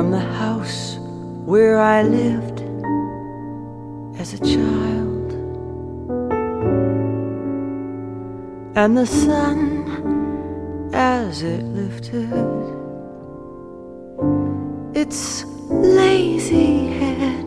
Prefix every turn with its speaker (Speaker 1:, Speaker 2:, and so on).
Speaker 1: from the house where I lived as a child. And the sun, as it lifted its lazy head